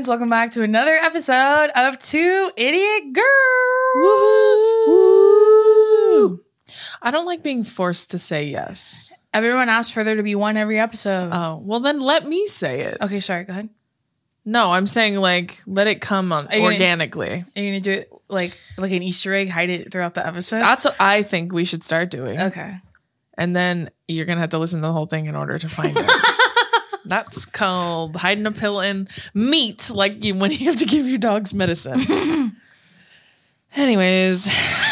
friends. Welcome back to another episode of Two Idiot Girls. Woo-hoo. I don't like being forced to say yes. Everyone asks for there to be one every episode. Oh, well then let me say it. Okay, sorry, go ahead. No, I'm saying like let it come on organically. Are you going to do it like an Easter egg, hide it throughout the episode? That's what I think we should start doing. Okay. And then you're going to have to listen to the whole thing in order to find it. That's called hiding a pill in meat, like when you have to give your dogs medicine. Anyways.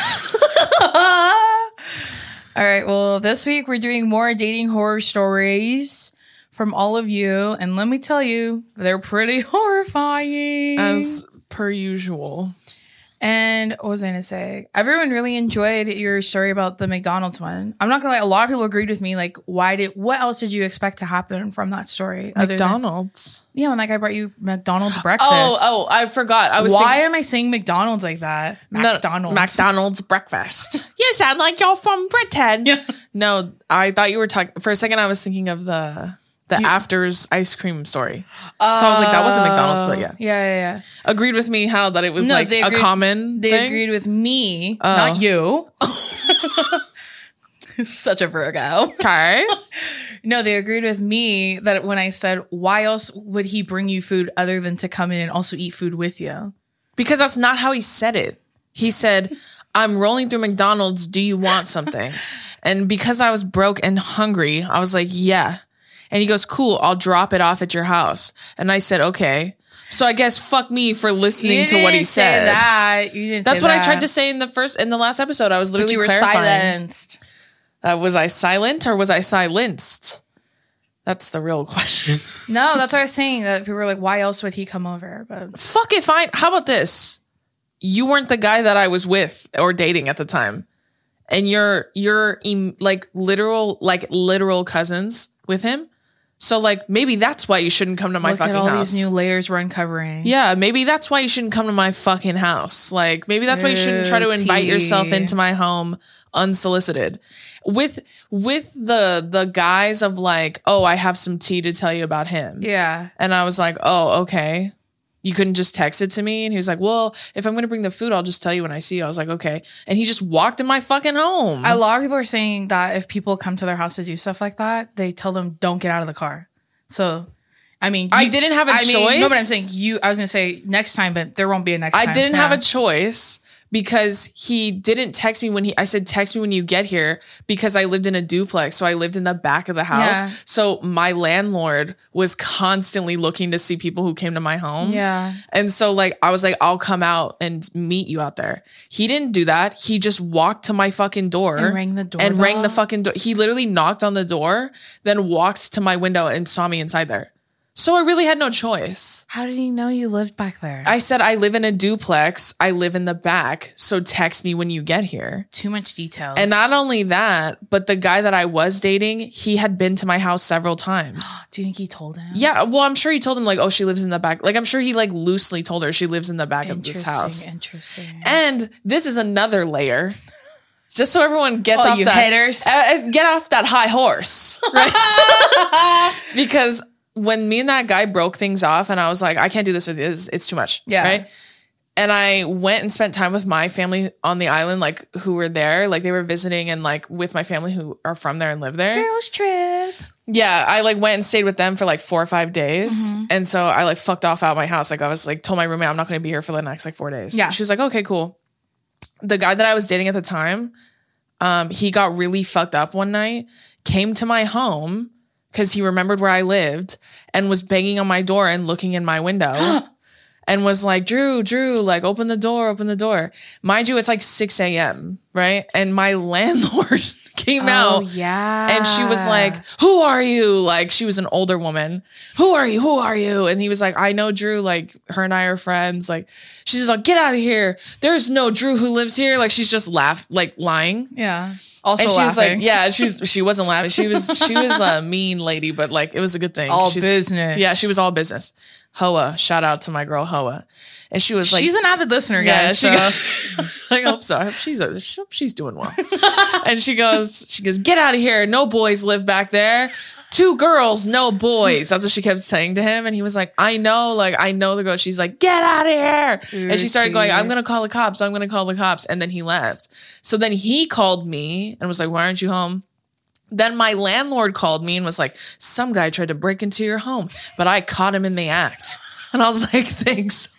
All right, well, this week we're doing more dating horror stories from all of you. And let me tell you, they're pretty horrifying. As per usual. And what was I going to say? Everyone really enjoyed your story about the McDonald's one. I'm not going to lie. A lot of people agreed with me. Like, what else did you expect to happen from that story? McDonald's? Yeah, when that guy brought you McDonald's breakfast. Oh, I forgot. Why am I saying McDonald's like that? McDonald's breakfast. You sound like you're from Britain. Yeah. No, I thought you were talking. For a second, I was thinking of the Afters ice cream story. So I was like, that wasn't McDonald's, but yeah. Yeah. Agreed with me how that it was a common They thing? agreed with me, not you. Such a Virgo. Okay. No, they agreed with me that when I said, why else would he bring you food other than to come in and also eat food with you? Because that's not how he said it. He said, I'm rolling through McDonald's. Do you want something? And because I was broke and hungry, I was like, yeah. And he goes, cool, I'll drop it off at your house. And I said, okay. So I guess fuck me for listening to what he said. You didn't That's say what that. I tried to say in the last episode. I was literally clarifying. Silenced. Was I silent or was I silenced? That's the real question. No, that's what I was saying. That people were like, why else would he come over? But fuck it, fine. How about this? You weren't the guy that I was with or dating at the time. And you're like literal cousins with him. So like maybe that's why you shouldn't come to my fucking house. Look at all these new layers we're uncovering. Yeah, maybe that's why you shouldn't come to my fucking house. Like maybe that's why you shouldn't try to invite yourself into my home unsolicited. With the guise of like, oh, I have some tea to tell you about him. Yeah. And I was like, oh, okay. You couldn't just text it to me? And he was like, well, if I'm going to bring the food, I'll just tell you when I see you. I was like, okay. And he just walked in my fucking home. A lot of people are saying that if people come to their house to do stuff like that, they tell them, don't get out of the car. So, I mean, I didn't have a choice. No, but I'm saying I was going to say next time, but there won't be a next time. I didn't have a choice because he didn't text me I said, text me when you get here because I lived in a duplex. So I lived in the back of the house. Yeah. So my landlord was constantly looking to see people who came to my home. Yeah. And so like, I was like, I'll come out and meet you out there. He didn't do that. He just walked to my fucking door. And rang the door. And rang the fucking door. He literally knocked on the door, then walked to my window and saw me inside there. So I really had no choice. How did he know you lived back there? I said, I live in a duplex. I live in the back. So text me when you get here. Too much details. And not only that, but the guy that I was dating, he had been to my house several times. Do you think he told him? Yeah. Well, I'm sure he told him like, oh, she lives in the back. Like, I'm sure he like loosely told her she lives in the back of this house. Interesting. And this is another layer. Just so everyone gets off that. Haters. Get off that high horse. Right? Because when me and that guy broke things off and I was like, I can't do this with you. It's too much. Yeah. Right. And I went and spent time with my family on the island, like who were there, like they were visiting and like with my family who are from there and live there. Girls trip. Yeah. I like went and stayed with them for like 4 or 5 days. Mm-hmm. And so I like fucked off out my house. Like I was like, told my roommate, I'm not going to be here for the next like 4 days. Yeah. She was like, okay, cool. The guy that I was dating at the time, he got really fucked up one night, came to my home because he remembered where I lived and was banging on my door and looking in my window and was like, Drew, like open the door. Mind you, it's like 6 a.m., right? And my landlord came out. Yeah. And she was like, who are you? Like she was an older woman. Who are you? And he was like, I know Drew. Like her and I are friends. Like she's like, get out of here. There's no Drew who lives here. Like she's just lying. Yeah. Also and she laughing. was like, yeah, she wasn't laughing. She was a mean lady, but like it was a good thing. All business. Yeah, she was all business. Hoa, shout out to my girl Hoa. And she was like, she's an avid listener, guys. Yeah, I hope so. I hope she's doing well. And she goes, get out of here. No boys live back there. 2 girls, no boys. That's what she kept saying to him. And he was like, I know the girl. She's like, get out of here. And she started going, I'm going to call the cops. I'm going to call the cops. And then he left. So then he called me and was like, why aren't you home? Then my landlord called me and was like, some guy tried to break into your home, but I caught him in the act. And I was like, thanks.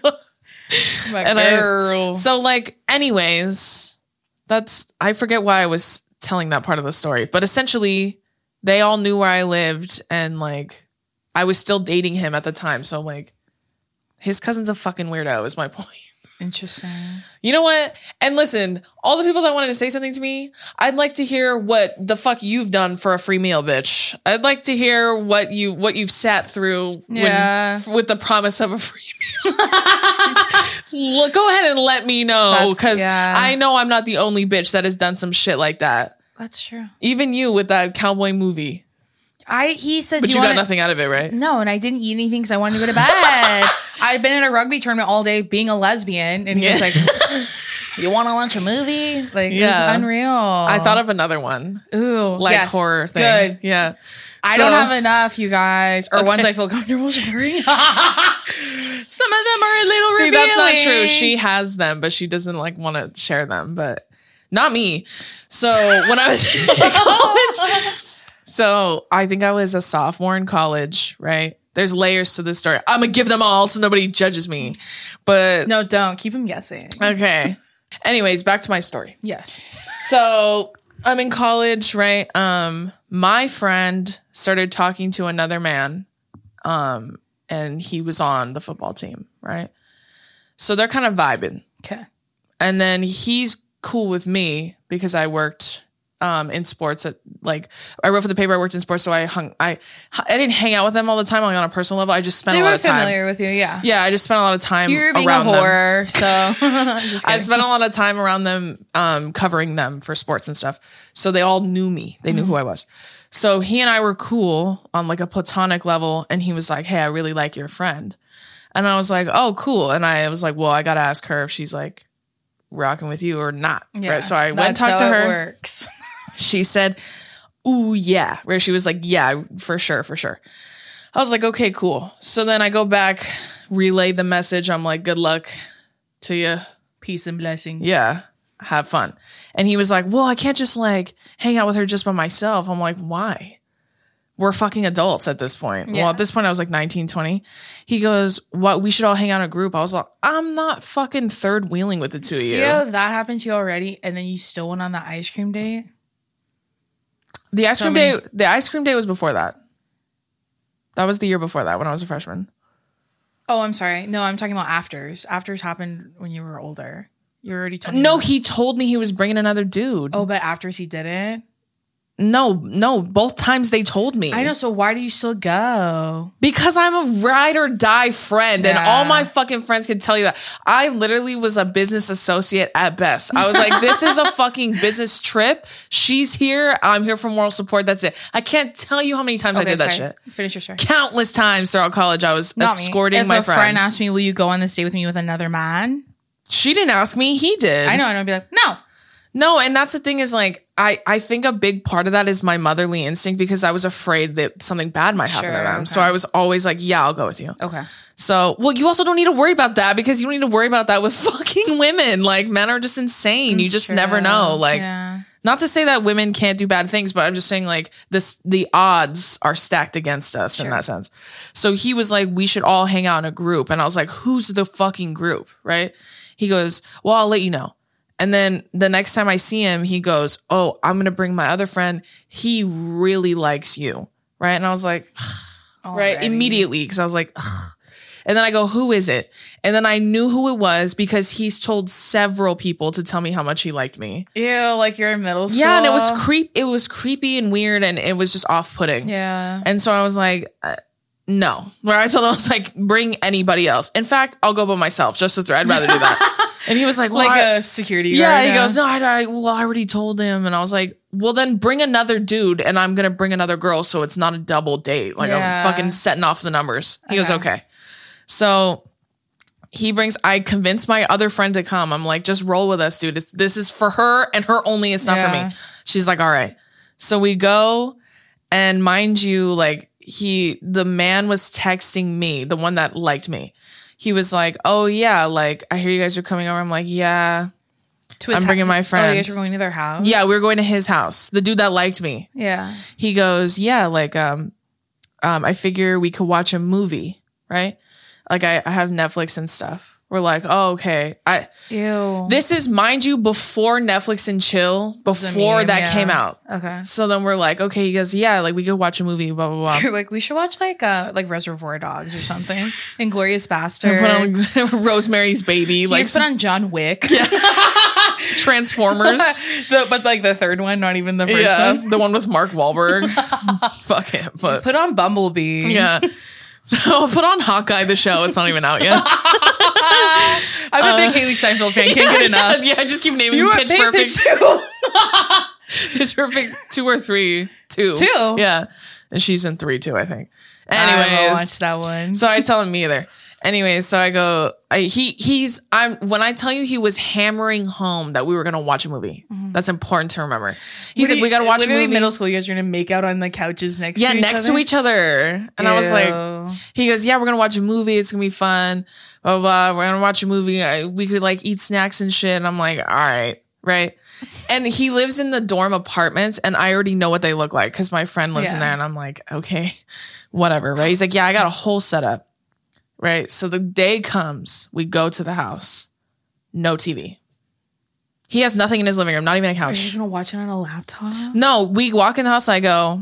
So like, anyways, I forget why I was telling that part of the story, but essentially they all knew where I lived and like I was still dating him at the time. So like his cousin's a fucking weirdo is my point. Interesting. You know what? And listen, all the people that wanted to say something to me, I'd like to hear what the fuck you've done for a free meal, bitch. I'd like to hear what you've sat through with the promise of a free meal. Go ahead and let me know because I know I'm not the only bitch that has done some shit like that. That's true. Even you with that cowboy movie. He said, but you got nothing out of it, right? No, and I didn't eat anything because I wanted to go to bed. I'd been in a rugby tournament all day being a lesbian, and he was like, you want to watch a movie? Like, it's unreal. I thought of another one. Ooh. Like horror thing. Good. Yeah. I don't have enough, you guys, or ones I feel comfortable sharing. Some of them are a little revealing. That's not true. She has them, but she doesn't like want to share them, but not me. So when I was in college... So I think I was a sophomore in college, right? There's layers to this story. I'm going to give them all so nobody judges me. But no, don't. Keep them guessing. Okay. Anyways, back to my story. Yes. So I'm in college, right? My friend started talking to another man, and he was on the football team, right? So they're kind of vibing. Okay. And then he's cool with me because I worked in sports I wrote for the paper. I worked in sports, so I didn't hang out with them all the time, like on a personal level. I just spent a lot of time. They were familiar with you, yeah. Yeah, I just spent a lot of time. You were being around a whore, them. So I spent a lot of time around them, covering them for sports and stuff. So they all knew me. They knew who I was. So he and I were cool on like a platonic level, and he was like, "Hey, I really like your friend," and I was like, "Oh, cool." And I was like, "Well, I gotta ask her if she's like rocking with you or not." Yeah, right. So I went and talked to her. Works. She said, ooh, yeah. Where she was like, yeah, for sure. I was like, okay, cool. So then I go back, relay the message. I'm like, good luck to you. Peace and blessings. Yeah. Have fun. And he was like, well, I can't just like hang out with her just by myself. I'm like, why? We're fucking adults at this point. Yeah. Well, at this point I was like 19, 20. He goes, what? We should all hang out in a group. I was like, I'm not fucking third wheeling with the two of you. Yeah, that happened to you already. And then you still went on the ice cream date. The ice cream day was before that. That was the year before that when I was a freshman. Oh, I'm sorry. No, I'm talking about afters. Afters happened when you were older. You already told me. No, he told me he was bringing another dude. Oh, but afters he didn't? No. Both times they told me. I know. So why do you still go? Because I'm a ride or die friend. Yeah. And all my fucking friends can tell you that. I literally was a business associate at best. I was like, this is a fucking business trip. She's here. I'm here for moral support. That's it. I can't tell you how many times I did that shit. Finish your story. Countless times throughout college, I was escorting my friends. If a friend asked me, will you go on this date with me with another man? She didn't ask me. He did. I know. And I'd be like, no. No, and that's the thing is like, I think a big part of that is my motherly instinct because I was afraid that something bad might happen to them. Okay. So I was always like, yeah, I'll go with you. Okay. So, well, you also don't need to worry about that because you don't need to worry about that with fucking women. Like men are just insane. You just never know. Like, not to say that women can't do bad things, but I'm just saying like the odds are stacked against us in that sense. So he was like, we should all hang out in a group. And I was like, who's the fucking group? Right. He goes, well, I'll let you know. And then the next time I see him, he goes, oh, I'm going to bring my other friend. He really likes you. Right. And I was like, right. Immediately. Cause I was like, ugh. And then I go, who is it? And then I knew who it was because he's told several people to tell me how much he liked me. Ew, like you're in middle school. Yeah. And it was creepy and weird and it was just off putting. Yeah. And so I was like, no. Where I told him, I was like, bring anybody else. In fact, I'll go by myself just to I'd rather do that. And he was like, well, like a security guard. Yeah, he goes, no, I already told him. And I was like, well, then bring another dude and I'm going to bring another girl so it's not a double date. Like I'm fucking setting off the numbers. He goes, okay. So I convinced my other friend to come. I'm like, just roll with us, dude. This is for her and her only. It's not for me. She's like, all right. So we go And mind you, like the man was texting me, the one that liked me. He was like, oh yeah, like I hear you guys are coming over. I'm like, yeah. I'm bringing my friend. Oh, you guys were going to their house? Yeah, we were going to his house. The dude that liked me. Yeah. He goes, yeah, like, I figure we could watch a movie, right? Like I have Netflix and stuff. We're like, oh, okay. Ew. This is, mind you, before Netflix and Chill, before that came out. Okay. So then we're like, okay, he goes, yeah, like we could watch a movie, blah, blah, blah. You're like, we should watch like Reservoir Dogs or something. Inglourious Basterds. Put on Rosemary's Baby. Like put on John Wick. Yeah. Transformers. But like the third one, not even the first one. The one with Mark Wahlberg. Fuck it. But put on Bumblebee. Yeah. So put on Hawkeye, the show. It's not even out yet. I'm a big Haley Steinfeld fan. Can't get enough. Yeah, I just keep naming Pitch Perfect. Pitch Perfect 2 or 3. 2. 2. Yeah. And she's in 3 too, I think. Anyways. I haven't watched that one. So I tell him me either. Anyways, so I go, when I tell you he was hammering home that we were going to watch a movie, that's important to remember. He's like, we got to watch a movie. Middle school, you guys are going to make out on the couches next to each other? Yeah, next to each other. And I was like, he goes, yeah, we're going to watch a movie. It's going to be fun. Blah, blah, blah. We're going to watch a movie. We could like eat snacks and shit. And I'm like, all right. Right. And he lives in the dorm apartments and I already know what they look like because my friend lives in there. And I'm like, okay, whatever. Right. He's like, yeah, I got a whole setup. Right. So the day comes, we go to the house, no TV. He has nothing in his living room, not even a couch. Are you going to watch it on a laptop? No, we walk in the house. I go,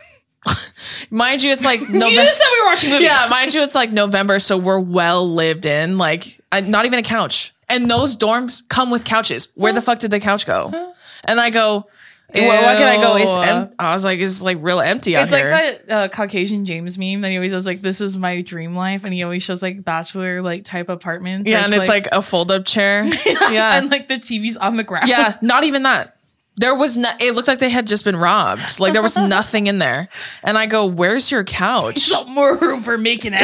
mind you, it's like November. You said we were watching movies. Yeah, mind you, it's like November. So we're well lived in, like not even a couch. And those dorms come with couches. Where the fuck did the couch go? And I go, what can I go? I was like, it's like real empty out here. It's like that Caucasian James meme that he always says, like, this is my dream life. And he always shows like bachelor like type apartments. Yeah, and it's like a fold up chair. Yeah. And like the TV's on the ground. Yeah, not even that. There was it looked like they had just been robbed. Like there was nothing in there. And I go, where's your couch? More room for making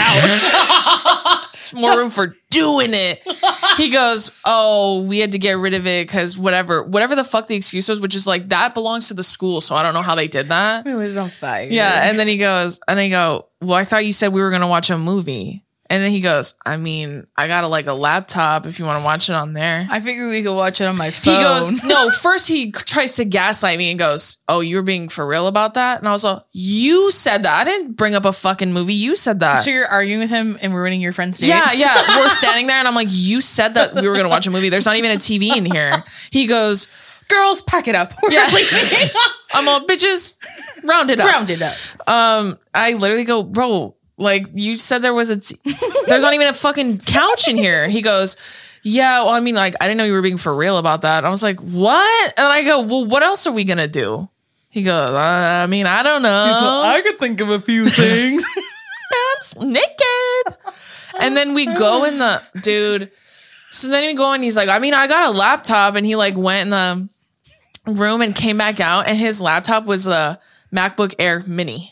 out. More room for doing it. He goes, oh, we had to get rid of it because whatever the fuck the excuse was, which is like that belongs to the school. So I don't know how they did that. We lit it on fire. Yeah. And then he goes, and I go, well, I thought you said we were going to watch a movie. And then he goes, I mean, I got a laptop if you want to watch it on there. I figure we could watch it on my phone. He goes, no, first he tries to gaslight me and goes, oh, you were being for real about that? And I was like, you said that. I didn't bring up a fucking movie. You said that. So you're arguing with him and ruining your friend's date? Yeah. We're standing there and I'm like, you said that we were going to watch a movie. There's not even a TV in here. He goes, girls, pack it up. We're leaving. I'm all, bitches, round it up. Round it up. I literally go, bro, like you said there's not even a fucking couch in here. He goes, yeah, well, I mean, like, I didn't know you were being for real about that. I was like, what? And I go, well, what else are we going to do? He goes, I mean, I don't know. I could think of a few things. Pants naked. And then we go in the, dude. So then we go and he's like, I mean, I got a laptop. And he like went in the room and came back out. And his laptop was the MacBook Air Mini.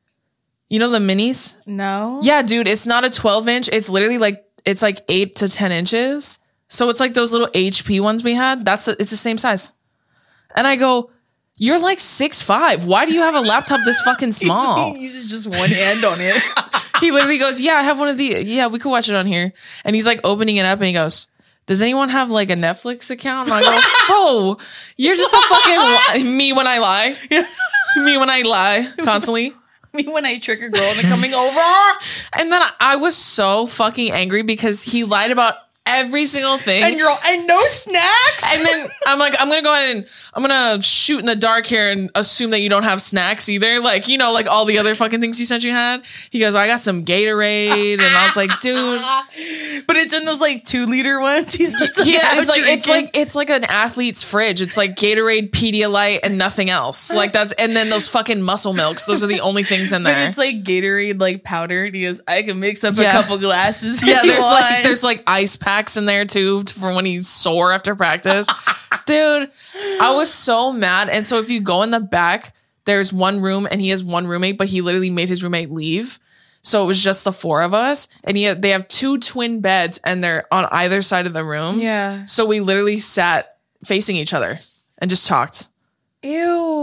You know the minis? No. Yeah, dude, it's not a 12-inch. It's literally like, it's like 8 to 10 inches. So it's like those little HP ones we had. It's the same size. And I go, you're like 6'5". Why do you have a laptop this fucking small? He uses just one hand on it. He literally goes, yeah, I have one of these. Yeah, we could watch it on here. And he's like opening it up and he goes, does anyone have like a Netflix account? And I go, bro, you're just a fucking me when I lie. Me when I lie constantly. Me when I trick a girl into coming over. And then I was so fucking angry because he lied about every single thing. And no snacks. And then I'm like, I'm going to go ahead and I'm going to shoot in the dark here and assume that you don't have snacks either. Like, you know, like all the other fucking things you said you had. He goes, I got some Gatorade. And I was like, dude. But it's in those like 2-liter ones. He's just it's like an athlete's fridge. It's like Gatorade, Pedialyte, and nothing else. Like and then those fucking Muscle Milks. Those are the only things in there. But it's like Gatorade, like powder. And he goes, I can mix up a couple glasses. Yeah, there's like ice packs in there too for when he's sore after practice. Dude, I was so mad. And so if you go in the back, there's one room and he has one roommate, but he literally made his roommate leave. So it was just the 4 of us. And they have 2 twin beds and they're on either side of the room. Yeah. So we literally sat facing each other and just talked. Ew.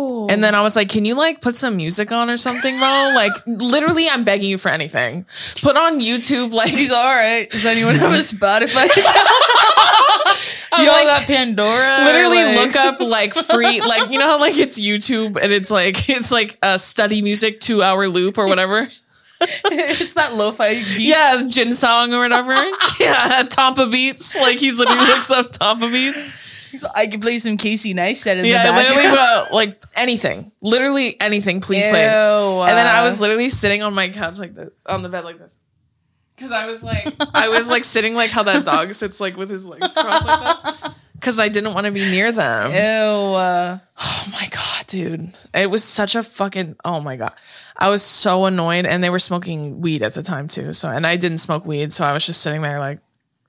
Oh. And then I was like, can you like put some music on or something, bro? Like literally I'm begging you for anything. Put on YouTube like He's all right. Does anyone have a Spotify? You all got Pandora? Literally like- look up like free, like, you know how like it's YouTube and it's like a study music 2-hour loop or whatever. It's that lo-fi beats. Yeah, Jin song or whatever. Yeah, Tampa beats. Like he's literally looks up Tampa beats. So I could play some Casey Neistat in Yeah, the literally, background. like anything, literally anything. Please play. And then I was literally sitting on my couch like this, on the bed like this, because I was like sitting like how that dog sits like with his legs crossed like that, because I didn't want to be near them. Ew. Oh my god, dude! It was such a fucking. Oh my god, I was so annoyed, and they were smoking weed at the time too. So, and I didn't smoke weed, so I was just sitting there like.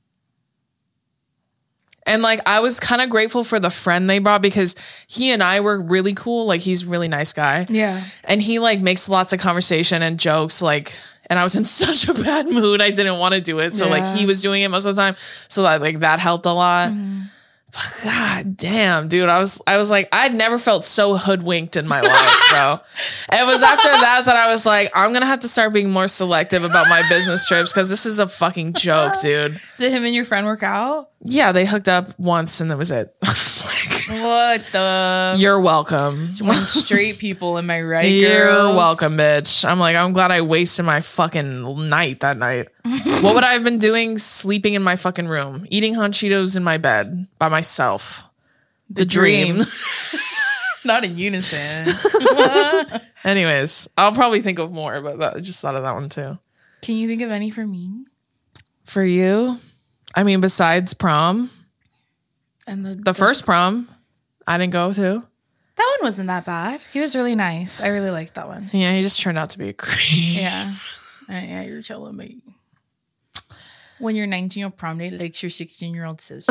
And like I was kind of grateful for the friend they brought because he and I were really cool. Like he's a really nice guy. Yeah. And he like makes lots of conversation and jokes like and I was in such a bad mood. I didn't want to do it. So like he was doing it most of the time. So that helped a lot. But god damn, dude. I was like, I'd never felt so hoodwinked in my life, bro. And it was after that I was like, I'm gonna have to start being more selective about my business trips because this is a fucking joke, dude. Did him and your friend work out? Yeah, they hooked up once and that was it. What the? You're welcome. One straight people, am I right, You're girls? welcome, bitch. I'm like, I'm glad I wasted my fucking night that night. What would I have been doing sleeping in my fucking room? Eating hot Cheetos in my bed by myself. The dream. Not in unison. Anyways, I'll probably think of more, but I just thought of that one too. Can you think of any for me? For you? I mean, besides prom, And the first prom, I didn't go to. that one wasn't that bad. He was really nice. I really liked that one. Yeah, he just turned out to be a creep. Yeah. Yeah, you're telling me. When you're 19 on prom day, likes your 16-year-old sister.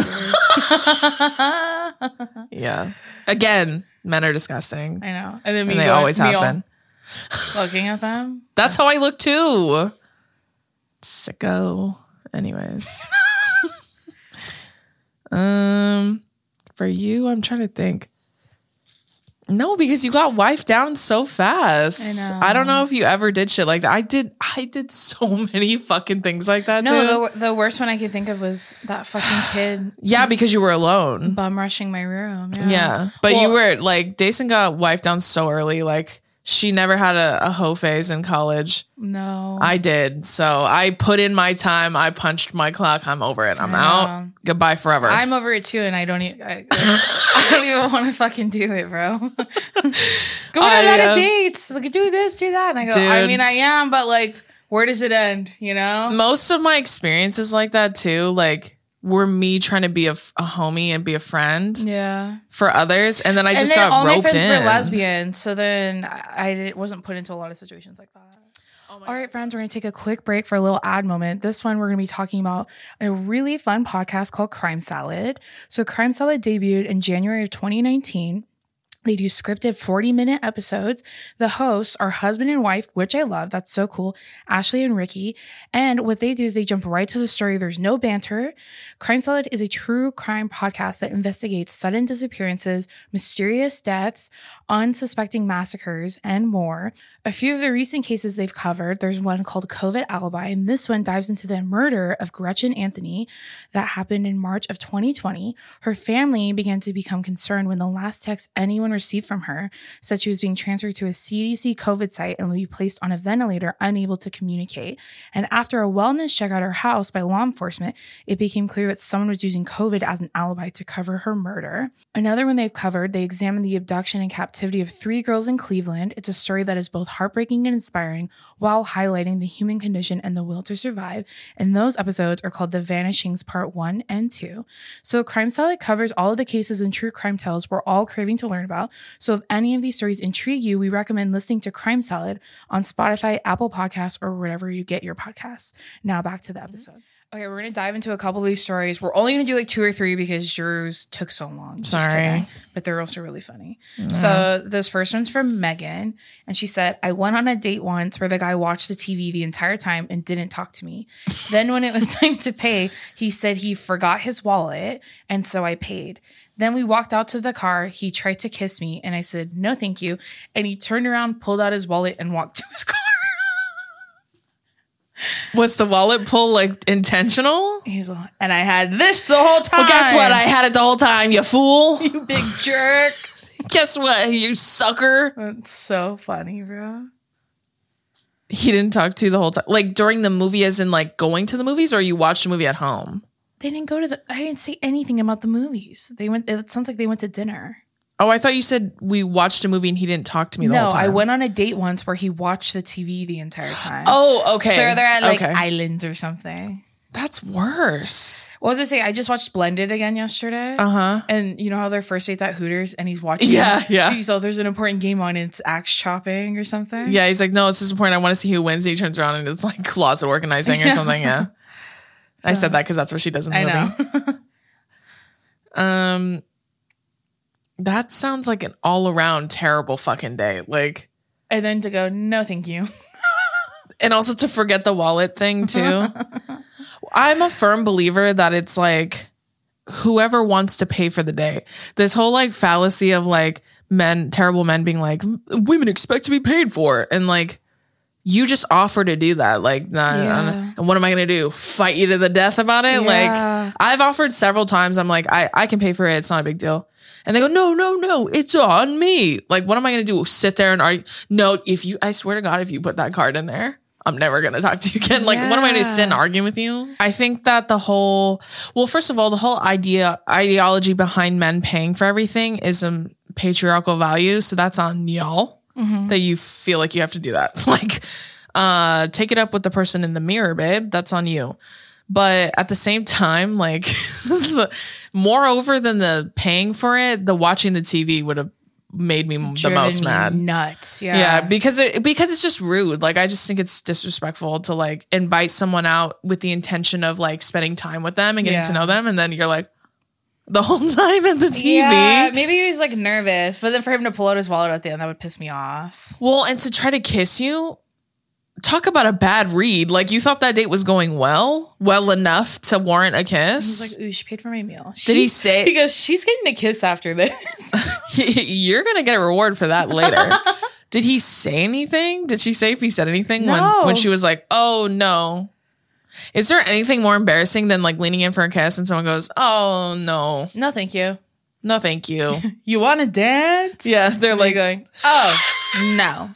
Yeah. Again, men are disgusting. I know. And then And they always have been. Looking at them. That's how I look too. Sicko. Anyways. For you, I'm trying to think. No, because you got wifed down so fast. I know. I don't know if you ever did shit like that. I did so many fucking things like that. No, dude. the worst one I could think of was that fucking kid Yeah, because you were alone. bum rushing my room. Yeah. But Well- you were like, Dason got wifed down so early. Like, she never had a hoe phase in college. No. I did. So I put in my time. I punched my clock. I'm over it. I'm out. Goodbye forever. I'm over it too, and I don't even. I don't even want to fucking do it, bro. Go on a lot of dates. Like, do this, do that, and I go. I Dude. mean, I am, but like, where does it end? You know? Most of my experiences like that too, like, were me trying to be a homie and be a friend Yeah. for others. And then I just and then got all my roped friends in. were lesbians, so then I wasn't put into a lot of situations like that. All right, friends, we're going to take a quick break for a little ad moment. This one, we're going to be talking about a really fun podcast called Crime Salad. So Crime Salad debuted in January of 2019. They do scripted 40-minute episodes. The hosts are husband and wife, which I love. That's so cool. Ashley and Ricky. And what they do is they jump right to the story. There's no banter. Crime Salad is a true crime podcast that investigates sudden disappearances, mysterious deaths, unsuspecting massacres, and more. A few of the recent cases they've covered, there's one called COVID Alibi, and this one dives into the murder of Gretchen Anthony that happened in March of 2020. Her family began to become concerned when the last text anyone received from her said she was being transferred to a CDC COVID site and would be placed on a ventilator, unable to communicate. And after a wellness check at her house by law enforcement, it became clear that someone was using COVID as an alibi to cover her murder. Another one they've covered, they examined the abduction and captivity of 3 girls in Cleveland. It's a story that is both heartbreaking and inspiring while highlighting the human condition and the will to survive. And those episodes are called The Vanishings Part 1 and 2. So Crime Salad covers all of the cases and true crime tales we're all craving to learn about. So if any of these stories intrigue you, we recommend listening to Crime Salad on Spotify, Apple Podcasts, or wherever you get your podcasts. Now back to the episode. Okay, we're going to dive into a couple of these stories. We're only going to do like 2 or 3 because yours took so long. Just Sorry. kidding. But they're also really funny. So this first one's from Megan. And she said, I went on a date once where the guy watched the TV the entire time and didn't talk to me. Then when it was time to pay, he said he forgot his wallet. And so I paid. Then we walked out to the car. He tried to kiss me and I said, no, thank you. And he turned around, pulled out his wallet and walked to his car. Was the wallet pull like intentional? He's like, and I had this the whole time. Well, guess what? I had it the whole time, you fool. You big jerk. Guess what, you sucker. That's so funny, bro. He didn't talk to you the whole time? Like during the movie, as in like going to the movies, or you watched a movie at home? They didn't go to I didn't say anything about the movies. It sounds like they went to dinner. Oh, I thought you said we watched a movie and he didn't talk to me the whole time. No, I went on a date once where he watched the TV the entire time. Oh, okay. So they're at like islands or something. That's worse. What was I say? I just watched Blended again yesterday. Uh-huh. And you know how their first date's at Hooters and he's watching Yeah. So there's an important game on, it's axe chopping or something. Yeah, he's like, no, it's just important. I want to see who wins. He turns around and it's like closet organizing or something. Yeah. So, I said that because that's what she does in the movie. That sounds like an all-around terrible fucking day. Like, and then to go, no, thank you. And also to forget the wallet thing too. I'm a firm believer that it's like whoever wants to pay for the day. This whole like fallacy of like terrible men being like, women expect to be paid for. And like, you just offer to do that. Like, and what am I going to do? Fight you to the death about it? Yeah. Like, I've offered several times. I'm like, I can pay for it. It's not a big deal. And they go, no, it's on me. Like, what am I going to do? Sit there and argue? No, I swear to God, if you put that card in there, I'm never going to talk to you again. Like, what am I going to sit and argue with you? I think that first of all, the whole ideology behind men paying for everything is a patriarchal value. So that's on y'all that you feel like you have to do that. Like, take it up with the person in the mirror, babe. That's on you. But at the same time, like, moreover than the paying for it, the watching the TV would have made me the most mad. Nuts. Yeah, because it's just rude. Like, I just think it's disrespectful to like invite someone out with the intention of like spending time with them and getting to know them, and then you're like the whole time at the TV. Yeah, maybe he was like nervous, but then for him to pull out his wallet at the end, that would piss me off. Well, and to try to kiss you. Talk about a bad read. Like, you thought that date was going well enough to warrant a kiss. He's like, ooh, she paid for my meal. Did he say? He goes, she's getting a kiss after this. You're going to get a reward for that later. Did he say anything? Did she say if he said anything when she was like, oh, no. Is there anything more embarrassing than like leaning in for a kiss and someone goes, oh, no. No, thank you. No, thank you. You want to dance? Yeah, they're like going, oh, no.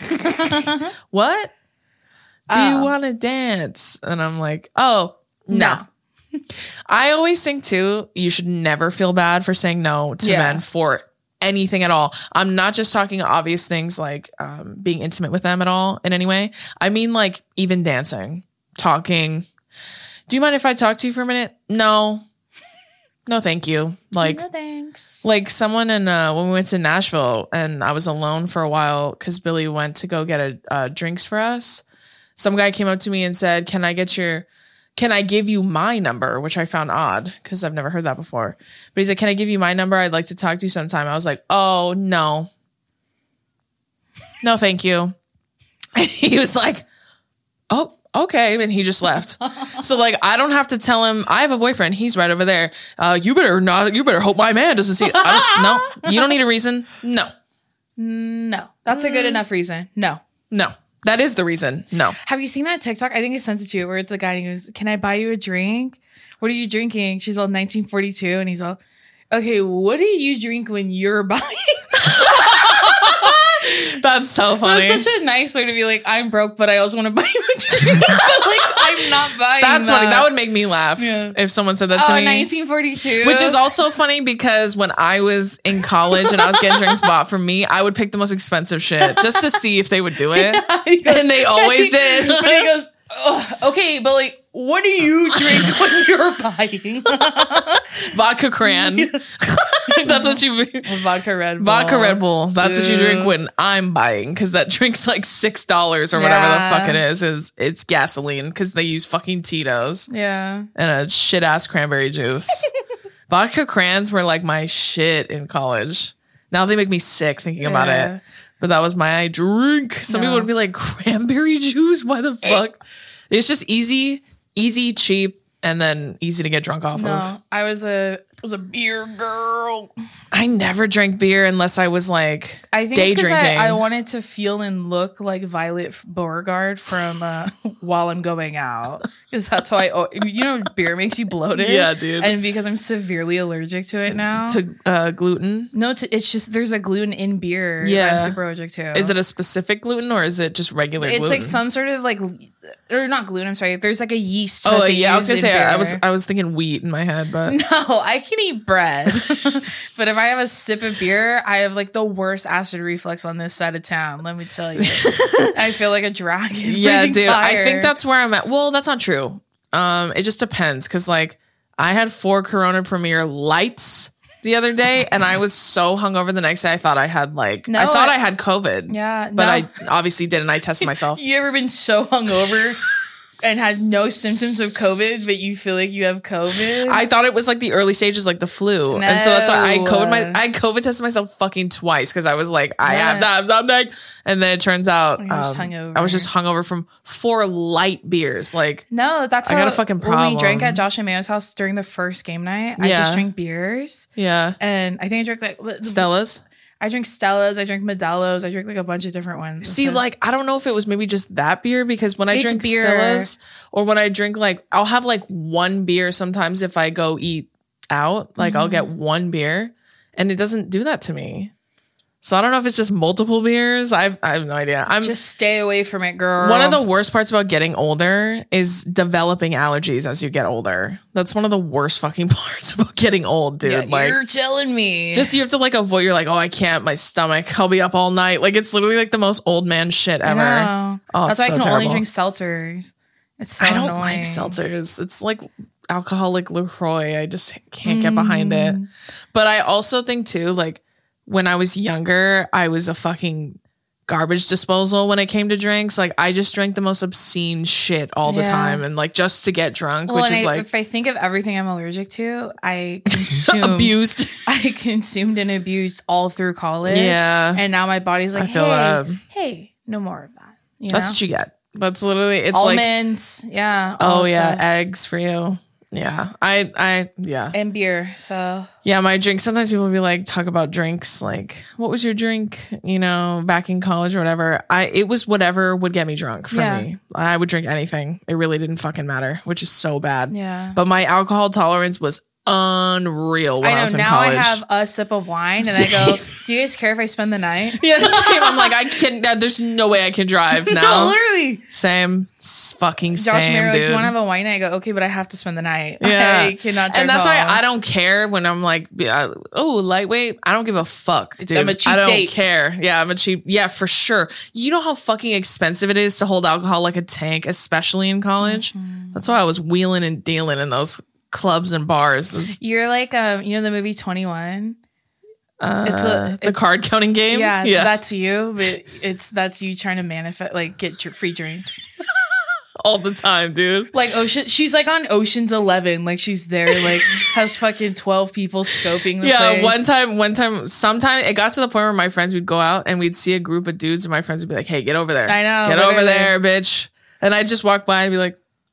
What? Do you want to dance? And I'm like, oh, no. I always think, too, you should never feel bad for saying no to men for anything at all. I'm not just talking obvious things like being intimate with them at all in any way. I mean, like, even dancing, talking. Do you mind if I talk to you for a minute? No. No, thank you. Like, no, thanks. Like someone when we went to Nashville and I was alone for a while because Billy went to go get drinks for us. Some guy came up to me and said, can I give you my number? Which I found odd because I've never heard that before. But he's like, can I give you my number? I'd like to talk to you sometime. I was like, oh, no. No, thank you. And he was like, oh, okay. And he just left. So like, I don't have to tell him I have a boyfriend. He's right over there. You better hope my man doesn't see it. No, you don't need a reason. No. That's a good enough reason. No. That is the reason. No. Have you seen that TikTok? I think I sent it to you where it's a guy and he goes, can I buy you a drink? What are you drinking? She's all 1942. And he's all, okay, what do you drink when you're buying? That's so funny. That's such a nice way to be like, I'm broke, but I also want to buy you a drink. Like, I'm not buying That's funny. That would make me laugh if someone said that to me. 1942. Which is also funny because when I was in college and I was getting drinks bought for me, I would pick the most expensive shit just to see if they would do it. Goes, and they always did. But he goes, okay, but like, what do you drink when you're buying? Vodka Cran. That's what you Vodka Red Bull. Vodka Red Bull. That's what you drink when I'm buying because that drink's like $6 or whatever the fuck it is. It's gasoline because they use fucking Tito's. Yeah. And a shit ass cranberry juice. Vodka Crans were like my shit in college. Now they make me sick thinking about it. But that was my drink. Some people would be like, cranberry juice? Why the fuck? It's just easy, cheap, and then easy to get drunk off of. I was a was a beer girl. I never drank beer unless I was like I think day it's drinking. I wanted to feel and look like Violet Beauregard from While I'm Going Out, because that's how beer makes you bloated. Yeah, dude. And because I'm severely allergic to it now. To gluten? No, it's just there's a gluten in beer. Yeah, that I'm super allergic to. Is it a specific gluten or is it just regular gluten? It's like some sort of like, or not gluten. I'm sorry. There's like a yeast. Oh yeah, I was gonna say I was thinking wheat in my head, but no, I can eat bread. But if I have a sip of beer, I have like the worst acid reflux on this side of town. Let me tell you, I feel like a dragon. Yeah, dude. Fire. I think that's where I'm at. Well, that's not true. It just depends because like I had 4 Corona Premier Lights the other day, and I was so hungover the next day. I thought I had I had COVID. Yeah, but I obviously didn't. I tested myself. You ever been so hungover and had no symptoms of COVID, but you feel like you have COVID? I thought it was like the early stages, like the flu, and so that's why I COVID tested myself fucking twice because I was like, I have to have something, and then it turns out I was just hungover from 4 light beers. Like, no, that's I got a fucking problem. When we drank at Josh and Mayo's house during the first game night, I just drank beers. Yeah, and I think I drank like Stella's. I drink Stella's, I drink Modelo's, I drink like a bunch of different ones. See, like, I don't know if it was maybe just that beer, because when I drink Stella's or when I drink I'll have like 1 beer sometimes if I go eat out, like I'll get 1 beer and it doesn't do that to me. So I don't know if it's just multiple beers. I have no idea. Just stay away from it, girl. One of the worst parts about getting older is developing allergies as you get older. That's one of the worst fucking parts about getting old, dude. Yeah, you're telling me. Just you have to like avoid. You're like, oh, I can't. My stomach. I'll be up all night. Like it's literally like the most old man shit ever. I Oh, that's why so I can terrible. only drink seltzers. It's so I don't annoying. like seltzers. It's like alcoholic LaCroix. I just can't get behind it. But I also think too, like, when I was younger, I was a fucking garbage disposal when it came to drinks. Like I just drank the most obscene shit all the time, and like just to get drunk, which is like, if I think of everything I'm allergic to, I consumed abused. I consumed and abused all through college. Yeah, and now my body's like, hey, no more of that. That's what you get. That's literally it's almonds. Like, yeah. Eggs for you. Yeah, and beer. So yeah, my drink. Sometimes people will be like, talk about drinks. Like, what was your drink? You know, back in college or whatever. It was whatever would get me drunk for me. I would drink anything. It really didn't fucking matter, which is so bad. Yeah. But my alcohol tolerance was unreal when I was in college. I have a sip of wine and I go, do you guys care if I spend the night? Yeah, same. I'm like, I can't. There's no way I can drive now. No, literally. Same. Fucking Josh same, Mary, dude. Like, do you want to have a wine night? I go, okay, but I have to spend the night. Yeah. I cannot drink. And that's why I don't care when I'm like, lightweight. I don't give a fuck, dude. I'm a cheap I don't date. care. Yeah, I'm a cheap. Yeah, for sure. You know how fucking expensive it is to hold alcohol like a tank, especially in college? That's why I was wheeling and dealing in those clubs and bars. You're like, you know the movie 21? It's the card counting game. Yeah, that's you, but that's you trying to manifest, like get your free drinks all the time, dude. Like she's like on Ocean's 11, like she's there, like has fucking 12 people scoping the place. One time, sometime it got to the point where my friends would go out and we'd see a group of dudes, and my friends would be like, "Hey, get over there! I know, get over there, bitch!" And I'd just walk by and be like,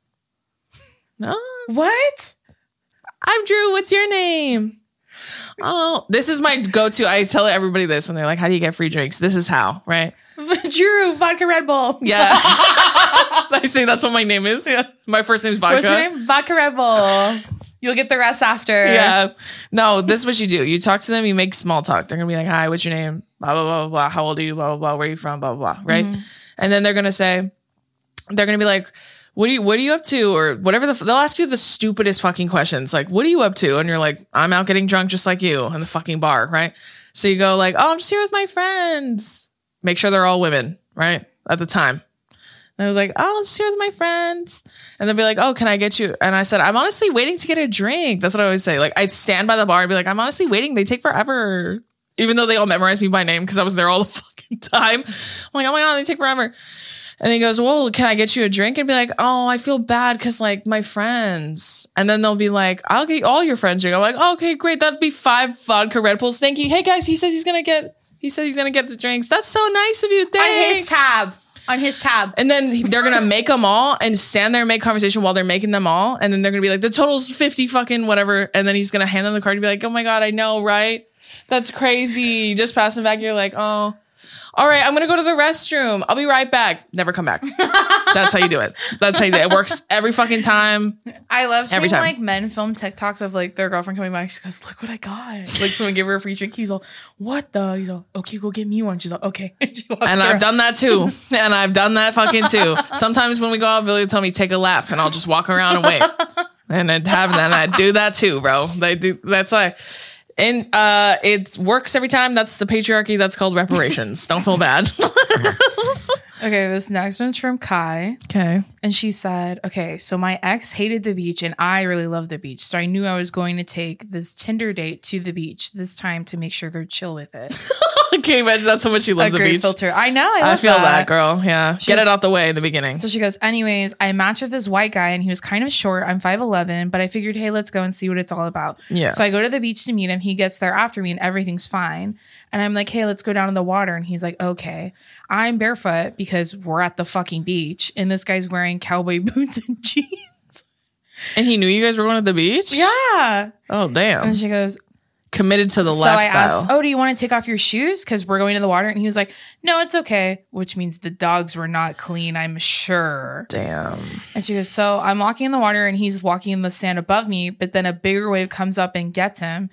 "No, what? I'm Drew. What's your name?" Oh, this is my go-to. I tell everybody this when they're like, how do you get free drinks? This is how, right? Drew, vodka Red Bull. Yeah. I say that's what my name is. Yeah. My first name is Vodka. What's your name? Vodka Red Bull. You'll get the rest after. Yeah. No, this is what you do. You talk to them, you make small talk. They're going to be like, hi, what's your name? Blah, blah, blah, blah. How old are you? Blah, blah, blah. Where are you from? Blah, blah, blah. Right? And then they're going to be like, what are you up to? Or whatever. They'll ask you the stupidest fucking questions. Like, what are you up to? And you're like, I'm out getting drunk just like you in the fucking bar. Right. So you go like, oh, I'm just here with my friends. Make sure they're all women. Right. At the time. And I was like, oh, I'm just here with my friends. And they'll be like, oh, can I get you? And I said, I'm honestly waiting to get a drink. That's what I always say. Like, I'd stand by the bar and be like, I'm honestly waiting. They take forever. Even though they all memorize me by name because I was there all the fucking time. I'm like, oh my God, they take forever. And he goes, well, can I get you a drink? And be like, oh, I feel bad because like my friends. And then they'll be like, I'll get all your friends drink. I'm like, oh, okay, great. That'd be 5 vodka Red Bulls. Thank you. Hey guys, he says he's gonna get the drinks. That's so nice of you. Thanks. On his tab. on his tab. And then they're going to make them all and stand there and make conversation while they're making them all. And then they're going to be like, the total's 50 fucking whatever. And then he's going to hand them the card and be like, oh my God, I know, right? That's crazy. Just passing back. You're like, oh, all right, I'm going to go to the restroom. I'll be right back. Never come back. That's how you do it. That's how you do it. It works every fucking time. I love seeing like men film TikToks of like their girlfriend coming back. She goes, look what I got. Like someone give her a free drink. He's all, what the? He's all, okay, go get me one. She's like, okay. And I've done that too. And I've done that fucking too. Sometimes when we go out, Billy will tell me take a lap and I'll just walk around and wait. And I do that too, bro. That's why. And it works every time. That's the patriarchy. That's called reparations. Don't feel bad. Okay, this next one's from Kai. Okay. And she said, okay, so my ex hated the beach and I really love the beach. So I knew I was going to take this Tinder date to the beach this time to make sure they're chill with it. Can you imagine that's how much you love the beach? Filter. I know. I feel that, girl. Yeah. Get it out the way in the beginning. So she goes, anyways, I matched with this white guy and he was kind of short. I'm 5'11", but I figured, hey, let's go and see what it's all about. Yeah. So I go to the beach to meet him. He gets there after me and everything's fine. And I'm like, hey, let's go down in the water. And he's like, okay. I'm barefoot because we're at the fucking beach. And this guy's wearing cowboy boots and jeans. And he knew you guys were going to the beach? Yeah. Oh, damn. And she goes, committed to the lifestyle. So I asked, oh, do you want to take off your shoes? Because we're going to the water. And he was like, no, it's okay. Which means the dogs were not clean, I'm sure. Damn. And she goes, so I'm walking in the water and he's walking in the sand above me. But then a bigger wave comes up and gets him.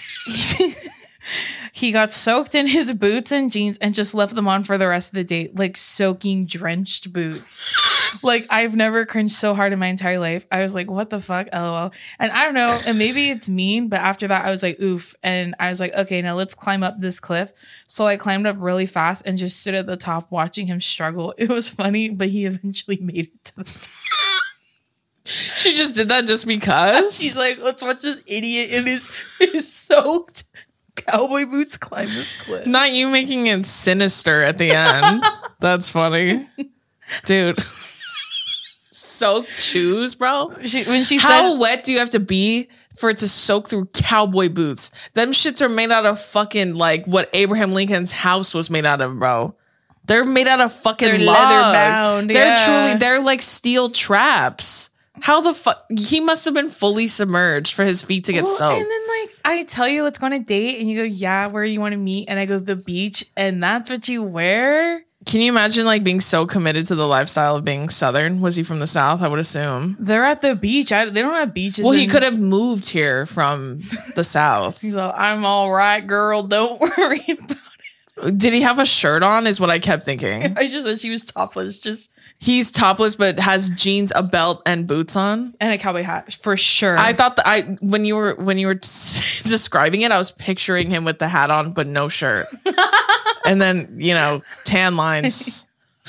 He got soaked in his boots and jeans and just left them on for the rest of the date, like soaking, drenched boots. Like, I've never cringed so hard in my entire life. I was like, what the fuck? LOL. And I don't know, and maybe it's mean, but after that, I was like, oof. And I was like, okay, now let's climb up this cliff. So I climbed up really fast and just stood at the top watching him struggle. It was funny, but he eventually made it to the top. She just did that just because? She's like, let's watch this idiot in his soaked cowboy boots climb this cliff. Not you making it sinister at the end. That's funny. Dude. Soaked shoes, bro? How wet do you have to be for it to soak through cowboy boots? Them shits are made out of fucking like what Abraham Lincoln's house was made out of, bro. They're made out of fucking logs. Leather bound. They're like steel traps. How the fuck? He must have been fully submerged for his feet to get soaked. And then like I tell you, let's go on a date, and you go, yeah, where you want to meet? And I go, the beach, and that's what you wear? Can you imagine like being so committed to the lifestyle of being Southern? Was he from the South? I would assume. They're at the beach. They don't have beaches. Well, he could have moved here from the South. He's like, I'm all right, girl. Don't worry about it. Did he have a shirt on is what I kept thinking. I just wish he was topless. He's topless, but has jeans, a belt, and boots on, and a cowboy hat for sure. I thought that when you were describing it, I was picturing him with the hat on, but no shirt, and then tan lines.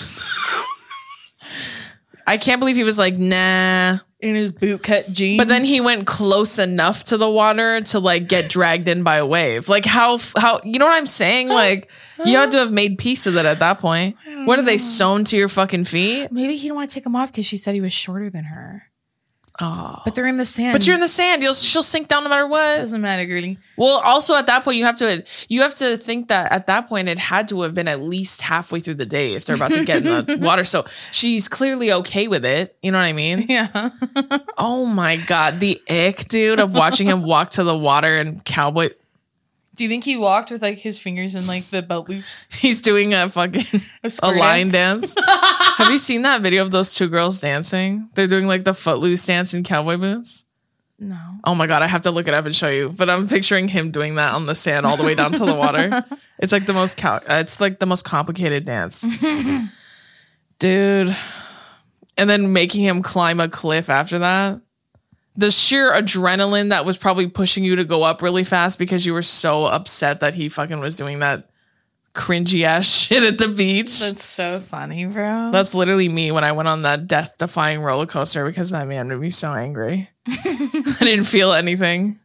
I can't believe he was like, nah, in his bootcut jeans. But then he went close enough to the water to like get dragged in by a wave. Like how you know what I'm saying? Like you had to have made peace with it at that point. What are they sewn to your fucking feet? Maybe he didn't want to take them off because she said he was shorter than her. Oh, but they're in the sand. But you're in the sand. She'll sink down no matter what. Doesn't matter, girly. Well, also at that point, you have to think that at that point it had to have been at least halfway through the day if they're about to get in the water. So she's clearly okay with it. You know what I mean? Yeah. Oh my God, the ick, dude, of watching him walk to the water and cowboy. Do you think he walked with like his fingers in like the belt loops? He's doing a fucking a line dance. Have you seen that video of those two girls dancing? They're doing like the Footloose dance in cowboy boots. No. Oh my God, I have to look it up and show you. But I'm picturing him doing that on the sand all the way down to the water. It's like the most complicated dance, dude. And then making him climb a cliff after that. The sheer adrenaline that was probably pushing you to go up really fast because you were so upset that he fucking was doing that cringy ass shit at the beach. That's so funny, bro. That's literally me when I went on that death-defying roller coaster because that man made me so angry. I didn't feel anything.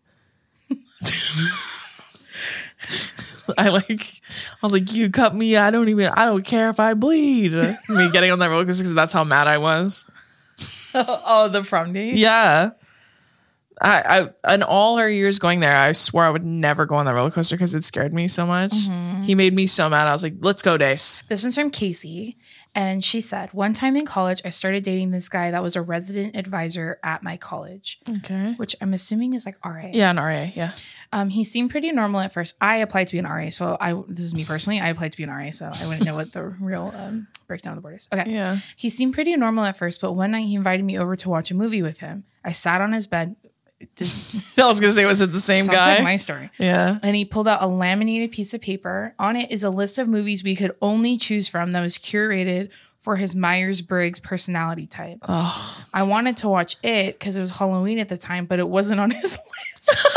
I was like, you cut me. I don't care if I bleed. Me getting on that roller coaster because that's how mad I was. Oh, the prom date? Yeah. I in all our years going there, I swore I would never go on the roller coaster because it scared me so much. He made me so mad. I was like, let's go, Dace. This one's from Casey. And she said, one time in college, I started dating this guy that was a resident advisor at my college. Okay. Which I'm assuming is like RA. Yeah, an RA. Yeah. He seemed pretty normal at first. I applied to be an RA. So this is me personally. I applied to be an RA. So I wouldn't know what the real breakdown of the board is. Okay. Yeah. He seemed pretty normal at first. But one night he invited me over to watch a movie with him. I sat on his bed. I was going to say, was it the same Sounds guy? like my story. Yeah. And he pulled out a laminated piece of paper. On it is a list of movies we could only choose from that was curated for his Myers-Briggs personality type. Oh. I wanted to watch it because it was Halloween at the time, but it wasn't on his list.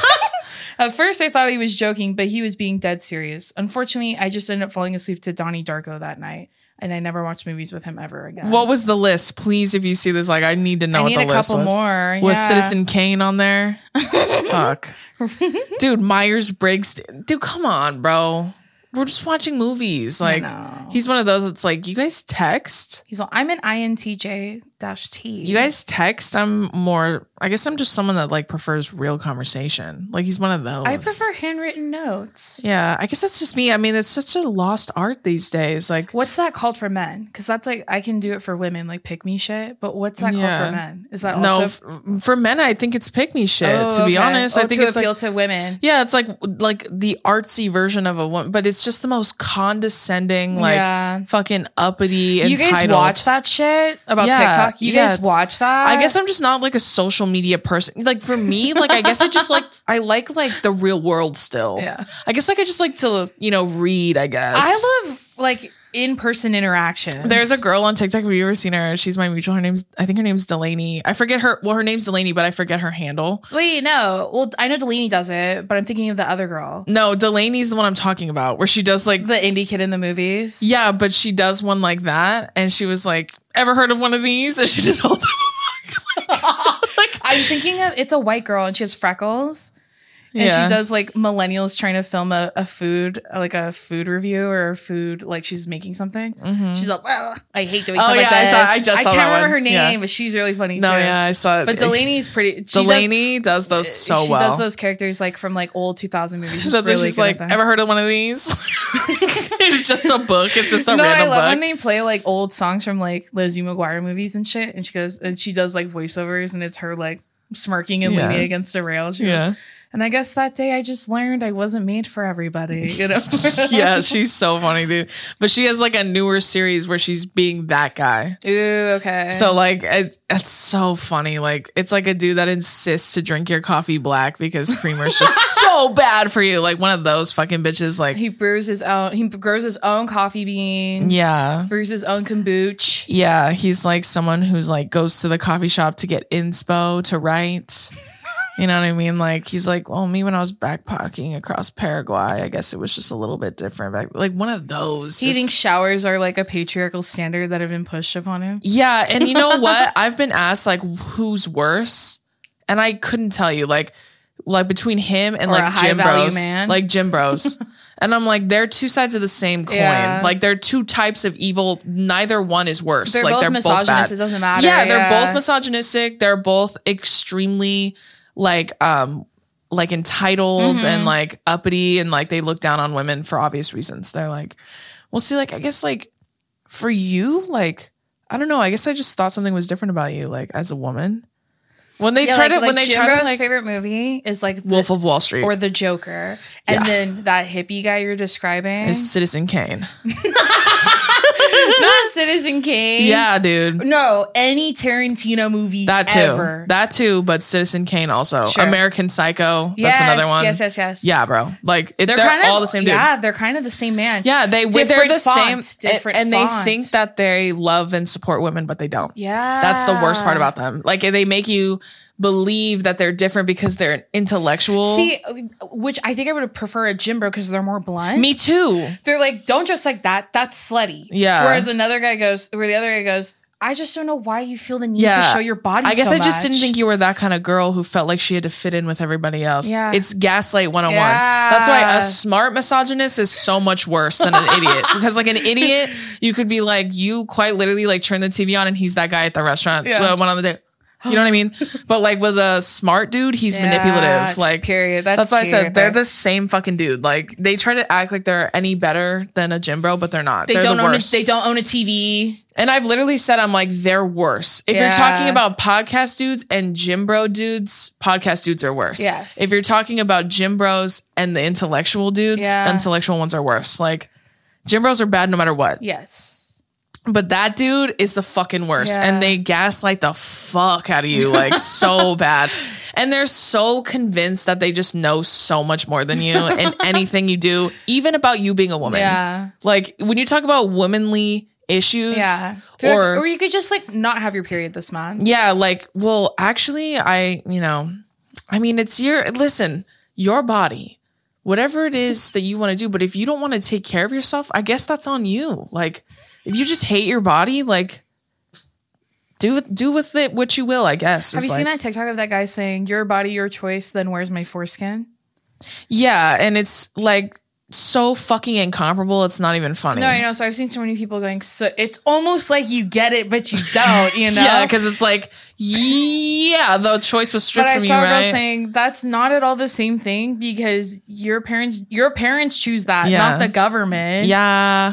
At first, I thought he was joking, but he was being dead serious. Unfortunately, I just ended up falling asleep to Donnie Darko that night, and I never watched movies with him ever again. What was the list? Please, if you see this, like, I need to know what the list was. I need a couple more. Was Citizen Kane on there? Fuck. Dude, Myers-Briggs. Dude, come on, bro. We're just watching movies. Like, he's one of those that's like, you guys text? He's like, I'm an INTJ-T. You guys text? I guess I'm just someone that like prefers real conversation. Like, he's one of those. I prefer handwritten notes. Yeah, I guess that's just me. I mean, it's such a lost art these days. Like, what's that called for men? Because that's like, I can do it for women, like pick me shit. But what's that called for men? Is that also for men? I think it's pick me shit. To be honest, I think to it's appeal like, to women. Yeah, it's like the artsy version of a woman, but it's just the most condescending, like fucking uppity. You guys watch that shit about TikTok? You guys watch that? I guess I'm just not like a social media person. Like for me, like I guess I just like the real world still. Yeah. I guess like I just like to read. I guess I love like in-person interaction. There's a girl on TikTok. Have you ever seen her? She's my mutual. I think her name's Delaney. I forget her. Well, her name's Delaney, but I forget her handle. Wait, no. Well, I know Delaney does it, but I'm thinking of the other girl. No, Delaney's the one I'm talking about, where she does like the indie kid in the movies. Yeah, but she does one like that, and she was like, "Ever heard of one of these?" And she just holds up a book. Like, I'm thinking of it's a white girl and she has freckles. And she does like millennials trying to film a food, like a food review or a food, like she's making something. Mm-hmm. She's like, I hate doing stuff like this. I can't remember her name, but she's really funny too. I saw it. But Delaney's pretty. Delaney does those so well. She does those characters like from like old 2000 movies. She's really good like, ever heard of one of these? It's just a book. It's just a random book. I love when they play like old songs from like Lizzie McGuire movies and shit. And she does like voiceovers and it's her like smirking and leaning against a rail. She goes, and I guess that day I just learned I wasn't made for everybody, Yeah, she's so funny, dude. But she has like a newer series where she's being that guy. Ooh, okay. So like, it's so funny. Like, it's like a dude that insists to drink your coffee black because creamer's just so bad for you. Like one of those fucking bitches. Like he grows his own coffee beans. Yeah. Brews his own kombucha. Yeah. He's like someone who's like goes to the coffee shop to get inspo to write. You know what I mean? Like, he's like, well, me when I was backpacking across Paraguay, I guess it was just a little bit different. Like one of those. He thinks showers are like a patriarchal standard that have been pushed upon him. Yeah. And you know what? I've been asked like, who's worse? And I couldn't tell you. Like between him and like gym bros. Man. Like gym bros. And I'm like, they're two sides of the same coin. Yeah. Like they're two types of evil. Neither one is worse. They're like both they're misogynist. Both bad. It doesn't matter. Yeah, they're both misogynistic. They're both extremely like entitled and like uppity and like they look down on women for obvious reasons. They're like, well, see, like I guess like for you, like I don't know. I guess I just thought something was different about you, like as a woman. When they try to, when they try to, like, favorite movie is like Wolf of Wall Street or The Joker, and then that hippie guy you're describing is Citizen Kane. Not Citizen Kane. Yeah, dude. No, any Tarantino movie that too. Ever. That too, but Citizen Kane also. Sure. American Psycho. That's another one. Yes. Yeah, bro. Like they're all the same dude. Yeah, they're kind of the same man. Yeah, they're the same. And they font. think that they love and support women, but they don't. Yeah. That's the worst part about them. Like they make you believe that they're different because they're intellectual. See, which I think I would prefer a gym bro because they're more blunt. Me too. They're like, don't just like that. That's slutty. Yeah. Whereas the other guy goes, I just don't know why you feel the need to show your body. I guess so I just much. didn't think you were that kind of girl who felt like she had to fit in with everybody else. Yeah. It's gaslight 101. Yeah. That's why a smart misogynist is so much worse than an idiot. Because like an idiot, you could be like, you quite literally like turn the TV on and he's that guy at the restaurant. One on the day. You know what I mean? But like with a smart dude, he's manipulative. Like, period. That's why I said they're the same fucking dude. Like they try to act like they're any better than a gym bro, but they're not. They don't own a TV. And I've literally said, I'm like, they're worse. If you're talking about podcast dudes and gym bro dudes, podcast dudes are worse. Yes. If you're talking about gym bros and the intellectual dudes, intellectual ones are worse. Like gym bros are bad no matter what. Yes. But that dude is the fucking worst. And they gaslight the fuck out of you, like so bad. And they're so convinced that they just know so much more than you and anything you do, even about you being a woman. Yeah. Like when you talk about womanly issues, or you could just like not have your period this month. Yeah. Like, well, actually, it's your body, whatever it is that you want to do. But if you don't want to take care of yourself, I guess that's on you. Like, if you just hate your body, like do with it what you will, I guess. Have you seen that TikTok of that guy saying, your body, your choice, then where's my foreskin? Yeah. And it's like so fucking incomparable. It's not even funny. No, I know. So I've seen so many people going, so it's almost like you get it, but you don't, you know? Yeah, because it's like, the choice was stripped from you, right? But I saw a girl saying that's not at all the same thing because your parents choose that, not the government. Yeah.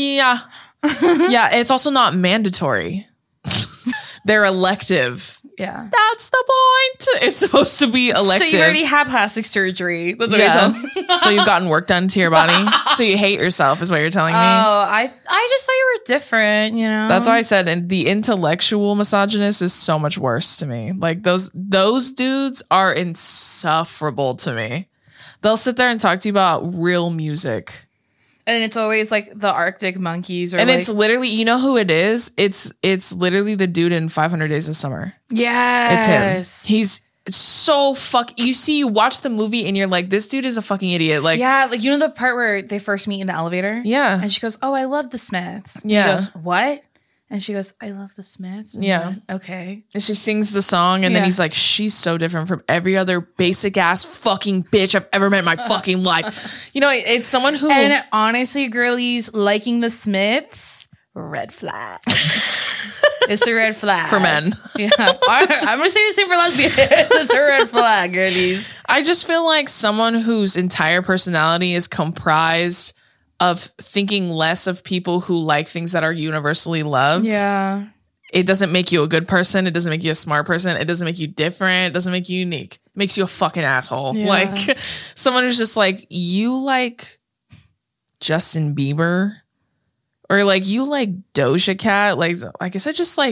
Yeah, it's also not mandatory. They're elective. Yeah. That's the point. It's supposed to be elective. So you already had plastic surgery. That's what you're telling me. So you've gotten work done to your body. So you hate yourself is what you're telling me. Oh, I just thought you were different, you know? That's why I said, and the intellectual misogynist is so much worse to me. Like those dudes are insufferable to me. They'll sit there and talk to you about real music. And it's always like the Arctic Monkeys, it's literally, you know who it is? It's literally the dude in 500 Days of Summer. Yes, it's him. He's so you watch the movie and you're like, this dude is a fucking idiot. Like, yeah, like you know the part where they first meet in the elevator. Yeah, and she goes, "Oh, I love the Smiths." And yeah, he goes, "What?" And she goes, "I love the Smiths." And then, okay. And she sings the song, and then he's like, she's so different from every other basic ass fucking bitch I've ever met in my fucking life. You know, it's someone who. And honestly, girlies, liking the Smiths, red flag. It's a red flag. For men. Yeah. I'm going to say the same for lesbians. It's a red flag, girlies. I just feel like someone whose entire personality is comprised of thinking less of people who like things that are universally loved. Yeah. It doesn't make you a good person. It doesn't make you a smart person. It doesn't make you different. It doesn't make you unique. It makes you a fucking asshole. Yeah. Like someone who's just like, you like Justin Bieber or like you like Doja Cat. Like I guess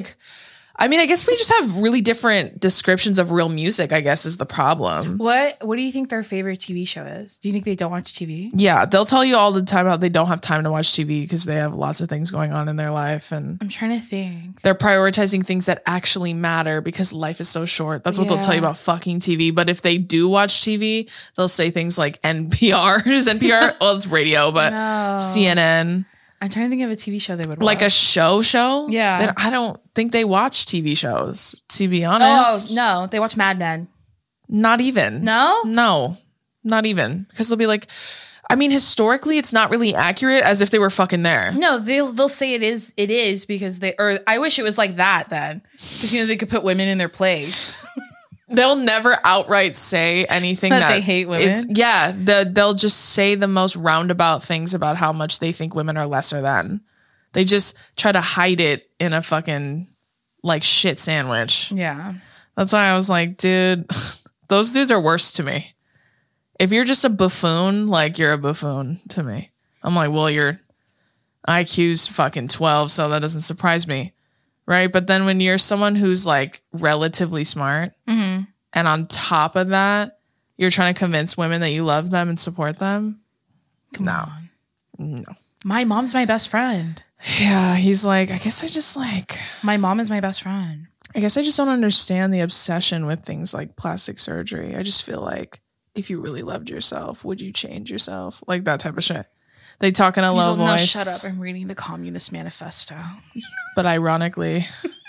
I guess we just have really different descriptions of real music, I guess, is the problem. What do you think their favorite TV show is? Do you think they don't watch TV? Yeah, they'll tell you all the time how they don't have time to watch TV because they have lots of things going on in their life. And I'm trying to think. They're prioritizing things that actually matter because life is so short. That's what they'll tell you about fucking TV. But if they do watch TV, they'll say things like NPR. Is NPR? Well, it's radio, but CNN. I'm trying to think of a TV show they would watch. Like a show? Yeah. Then I don't think they watch TV shows, to be honest. Oh, no. They watch Mad Men. Not even. No? No. Not even. Because they'll be like, I mean, historically, it's not really accurate as if they were fucking there. No, they'll say it is because I wish it was like that then. Because, they could put women in their place. They'll never outright say anything that they hate women. They'll just say the most roundabout things about how much they think women are lesser than. They just try to hide it in a fucking like shit sandwich. Yeah. That's why I was like, dude, those dudes are worse to me. If you're just a buffoon, like you're a buffoon to me. I'm like, well, your IQ's fucking 12, so that doesn't surprise me. Right. But then when you're someone who's like relatively smart and on top of that, you're trying to convince women that you love them and support them. Come on. No. My mom's my best friend. Yeah. He's like, I guess I just like. My mom is my best friend. I guess I just don't understand the obsession with things like plastic surgery. I just feel like if you really loved yourself, would you change yourself? Like that type of shit. They talk in a low voice. No, shut up. I'm reading the Communist Manifesto. But ironically,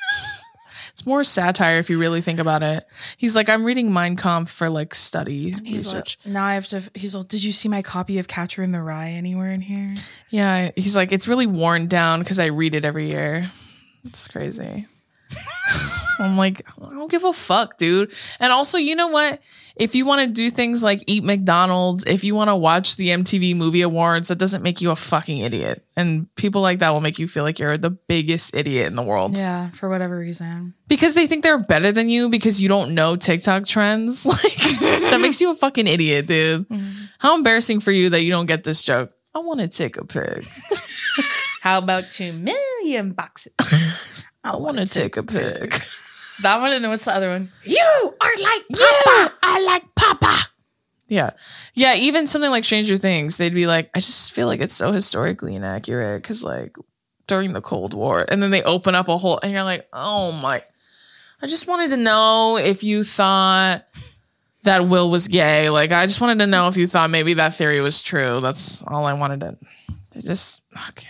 it's more satire if you really think about it. He's like, I'm reading Mein Kampf for like study research. Like, now I have to. He's like, did you see my copy of Catcher in the Rye anywhere in here? Yeah. He's like, it's really worn down because I read it every year. It's crazy. I'm like, I don't give a fuck, dude. And also, you know what? If you want to do things like eat McDonald's, if you want to watch the MTV Movie Awards, that doesn't make you a fucking idiot. And people like that will make you feel like you're the biggest idiot in the world. Yeah, for whatever reason. Because they think they're better than you because you don't know TikTok trends. Like, that makes you a fucking idiot, dude. How embarrassing for you that you don't get this joke. I want to take a pic. How about 2 million boxes? I want to take a pic. That one, and then what's the other one? You are like Papa. I like Papa. Yeah. Yeah, even something like Stranger Things, they'd be like, I just feel like it's so historically inaccurate because, like, during the Cold War. And then they open up a whole, and you're like, oh my. I just wanted to know if you thought that Will was gay. Like, I just wanted to know if you thought maybe that theory was true. That's all I wanted to. Okay.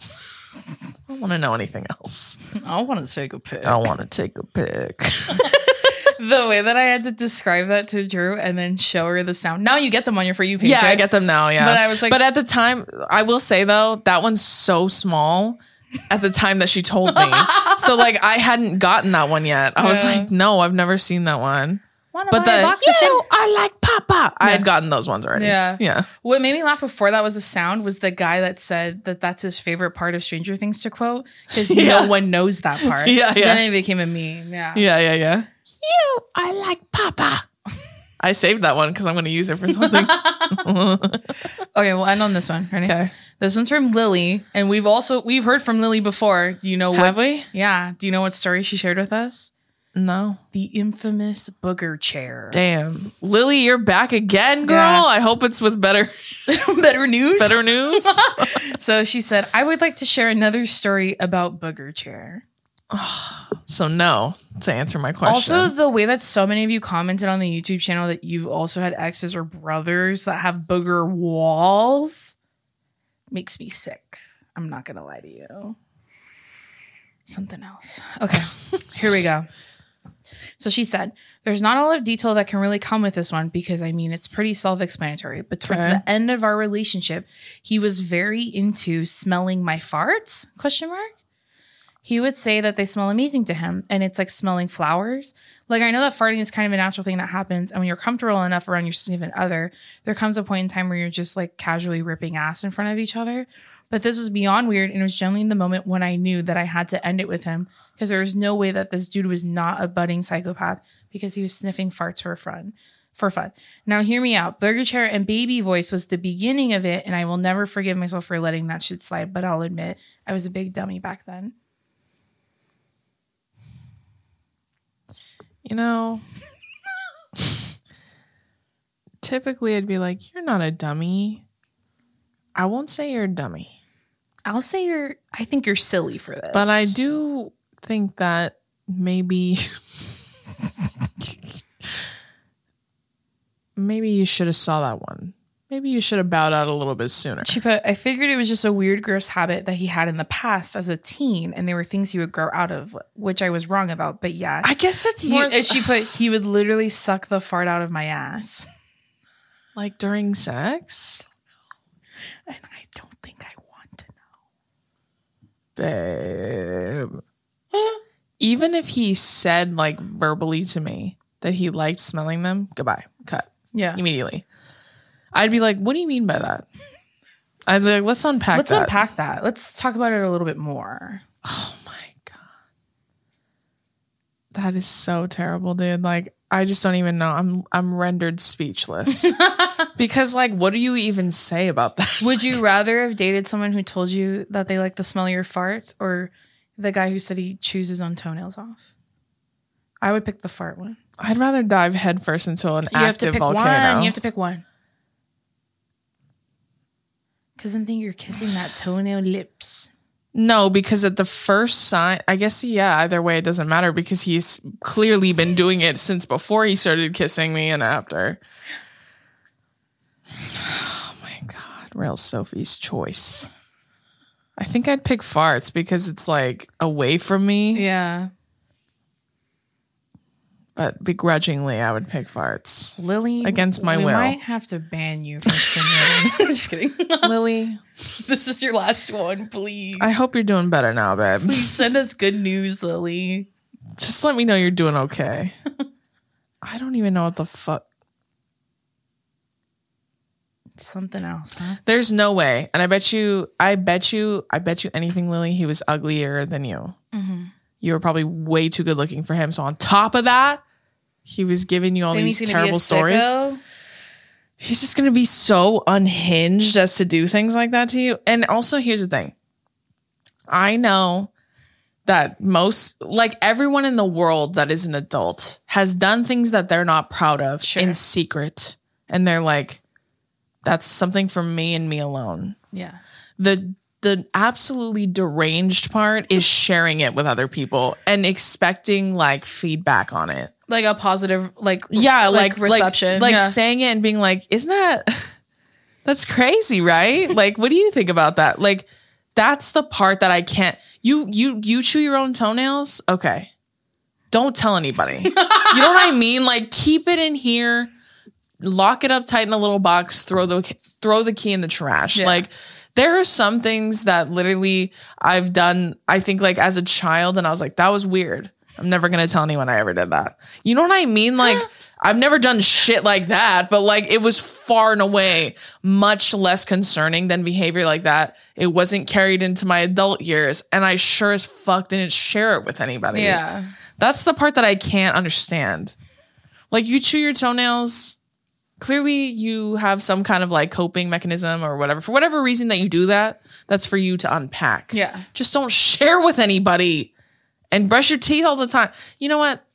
I don't want to know anything else. I want to take a pic. I want to take a pic. The way that I had to describe that to Drew and then show her the sound. Now you get them on your For You page. Yeah, right? I get them now. Yeah. But I was like, but at the time, I will say though, that one's so small at the time that she told me. So like, I hadn't gotten that one yet. I was like, no, I've never seen that one. But I like Papa. I had gotten those ones already. Yeah. Yeah. What made me laugh before that was the sound was the guy that said that that's his favorite part of Stranger Things to quote because no one knows that part. Yeah. Then it became a meme. Yeah. Yeah. I like Papa. I saved that one because I'm going to use it for something. Okay, we'll end on this one. Ready? Okay. This one's from Lily, and we've heard from Lily before. Do you know Have we? Yeah. Do you know what story she shared with us? No. The infamous booger chair. Damn. Lily, you're back again, girl. Yeah. I hope it's with better news. Better news. So she said, I would like to share another story about booger chair. So no, to answer my question. Also, the way that so many of you commented on the YouTube channel that you've also had exes or brothers that have booger walls makes me sick. I'm not going to lie to you. Something else. Okay, here we go. So she said, there's not a lot of detail that can really come with this one because, I mean, it's pretty self-explanatory. But towards the end of our relationship, he was very into smelling my farts, ? He would say that they smell amazing to him, and it's like smelling flowers. Like, I know that farting is kind of a natural thing that happens, and when you're comfortable enough around your significant other, there comes a point in time where you're just like casually ripping ass in front of each other. But this was beyond weird, and it was generally in the moment when I knew that I had to end it with him because there was no way that this dude was not a budding psychopath because he was sniffing farts for fun. Now, hear me out. Burger chair and baby voice was the beginning of it, and I will never forgive myself for letting that shit slide, but I'll admit I was a big dummy back then. You know, typically I'd be like, you're not a dummy. I won't say you're a dummy. I'll say I think you're silly for this. But I do think that maybe you should have saw that one. Maybe you should have bowed out a little bit sooner. She put, I figured it was just a weird, gross habit that he had in the past as a teen, and there were things he would grow out of, which I was wrong about. But yeah. I guess that's more... And she put, he would literally suck the fart out of my ass. Like during sex? And I don't think I want to know. Babe. Even if he said, like, verbally to me that he liked smelling them, goodbye. Cut. Yeah. Immediately. I'd be like, what do you mean by that? I'd be like, let's unpack that. Let's talk about it a little bit more. Oh my God. That is so terrible, dude. Like, I just don't even know. I'm rendered speechless. Because, like, what do you even say about that? Would you rather have dated someone who told you that they like the smell of your farts or the guy who said he chews his own toenails off? I would pick the fart one. I'd rather dive headfirst into an active volcano. You have to pick one. Because then you're kissing that toenail lips. No, because at the first sign, I guess, yeah, either way, it doesn't matter because he's clearly been doing it since before he started kissing me and after. Oh my God. Real Sophie's choice. I think I'd pick farts because it's like away from me. Yeah. But begrudgingly, I would pick farts. Lily, against my will. We might have to ban you from simulating. I'm just kidding. Lily, this is your last one, please. I hope you're doing better now, babe. Please send us good news, Lily. Just let me know you're doing okay. I don't even know what the fuck. Something else, huh? There's no way. And I bet you anything, Lily, he was uglier than you. Mm-hmm. You were probably way too good looking for him. So on top of that, he was giving you all these terrible stories. He's just going to be so unhinged as to do things like that to you. And also, here's the thing. I know that everyone in the world that is an adult has done things that they're not proud of in secret. And they're like, that's something for me and me alone. Yeah. The absolutely deranged part is sharing it with other people and expecting like feedback on it. Like a positive, reception. Saying it and being like, that's crazy, right? Like, what do you think about that? Like, that's the part that I can't. You chew your own toenails? Okay. Don't tell anybody. You know what I mean? Like, keep it in here. Lock it up tight in a little box, throw the key in the trash. Yeah. Like, there are some things that literally I've done, I think, like, as a child, and I was like, that was weird. I'm never going to tell anyone I ever did that. You know what I mean? Like, I've never done shit like that, but, like, it was far and away much less concerning than behavior like that. It wasn't carried into my adult years, and I sure as fuck didn't share it with anybody. Yeah. That's the part that I can't understand. Like, you chew your toenails. Clearly you have some kind of like coping mechanism or whatever. For whatever reason that you do that, that's for you to unpack. Yeah. Just don't share with anybody and brush your teeth all the time. You know what?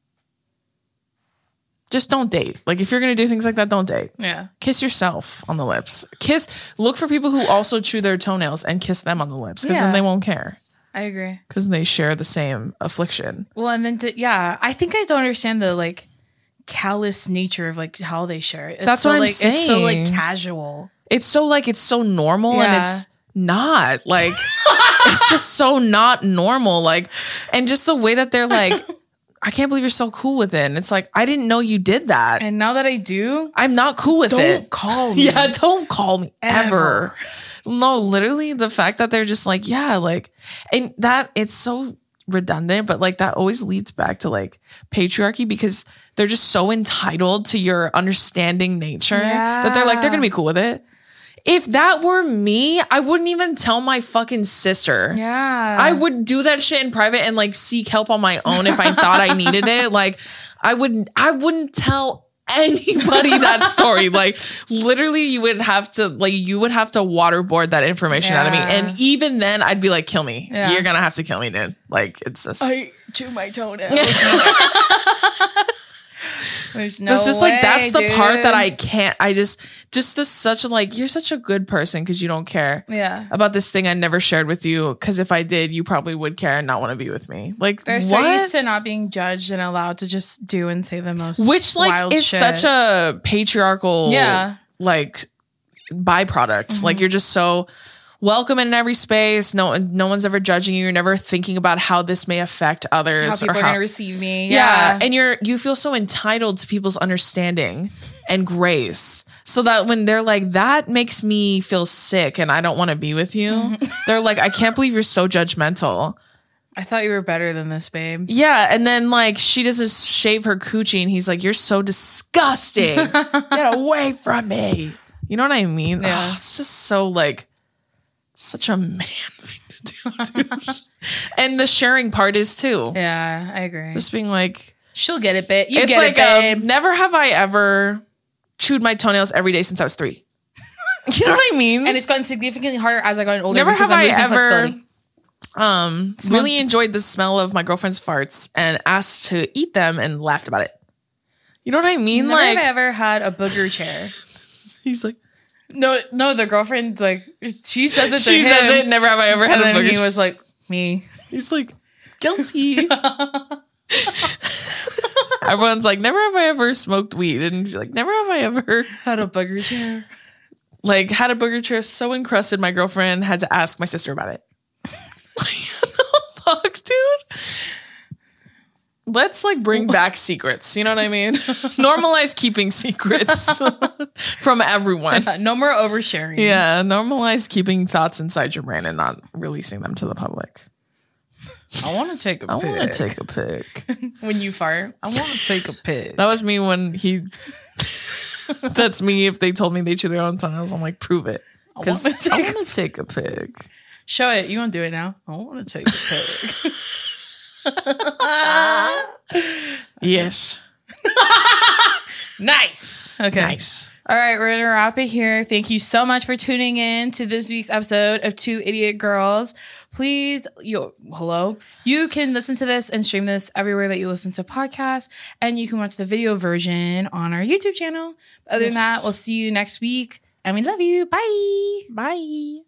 Just don't date. Like, if you're going to do things like that, don't date. Yeah. Kiss yourself on the lips. Look for people who also chew their toenails and kiss them on the lips, because then they won't care. I agree. Because they share the same affliction. Well, and then I think I don't understand the like callous nature of like how they share it. That's what I'm saying. It's so like casual. It's so normal, and it's not like it's just so not normal. Like, and just the way that they're like, I can't believe you're so cool with it. And it's like, I didn't know you did that. And now that I do, I'm not cool with it. Don't call me. Yeah, don't call me ever. No, literally the fact that they're just like, yeah, like, and that it's so redundant, but like that always leads back to like patriarchy, because they're just so entitled to your understanding nature that they're like, they're gonna be cool with it. If that were me, I wouldn't even tell my fucking sister. Yeah. I would do that shit in private and like seek help on my own if I thought I needed it. Like, I wouldn't tell anybody that story. Like, literally you would have to waterboard that information out of me. And even then I'd be like, kill me. Yeah. You're gonna have to kill me, dude. Like, it's just, I chew my toenails. There's no It's just way, like, that's the dude. part that I can't. I just this such a like, you're such a good person because you don't care about this thing I never shared with you, because if I did, you probably would care and not want to be with me. Like, they're so used to not being judged and allowed to just do and say the most, which like wild is shit. such a patriarchal like byproduct. Mm-hmm. Like, you're just so welcome in every space. No one's ever judging you. You're never thinking about how this may affect others. How people are going to receive me. Yeah. And you feel so entitled to people's understanding and grace. So that when they're like, that makes me feel sick and I don't want to be with you. They're like, I can't believe you're so judgmental. I thought you were better than this, babe. Yeah. And then like, she doesn't shave her coochie and he's like, you're so disgusting. Get away from me. You know what I mean? Yeah. Oh, it's just so like, such a man thing to do, dude. And the sharing part is too. Yeah, I agree. Just being like, she'll get it, babe. It's like, never have I ever chewed my toenails every day since I was 3. You know what I mean? And it's gotten significantly harder as I got older. Never have I ever really enjoyed the smell of my girlfriend's farts and asked to eat them and laughed about it. You know what I mean? Never like, have I ever had a booger chair. He's like, No, the girlfriend, like, she says it to him. She says it, never have I ever had a booger chair. He was like, me. He's like, guilty. Everyone's like, never have I ever smoked weed. And she's like, never have I ever had a booger chair. Like, had a booger chair so encrusted, my girlfriend had to ask my sister about it. Like, the fuck, dude? Let's like bring back secrets. You know what I mean? Normalize keeping secrets from everyone. No more oversharing. Yeah. Normalize keeping thoughts inside your brain and not releasing them to the public. I want to take a pic. I want to take a pic. When you fart. I want to take a pic. That was me when he... That's me if they told me they chew their own tongues. I'm like, prove it. Because I want to take a pic. Show it. You want to do it now? I want to take a pic. Yes. Nice. Okay. Nice. All right, we're going to wrap it here. Thank you so much for tuning in to this week's episode of Two Idiot Girls. Please, hello. You can listen to this and stream this everywhere that you listen to podcasts, and you can watch the video version on our YouTube channel. Other than that, we'll see you next week, and we love you. Bye. Bye.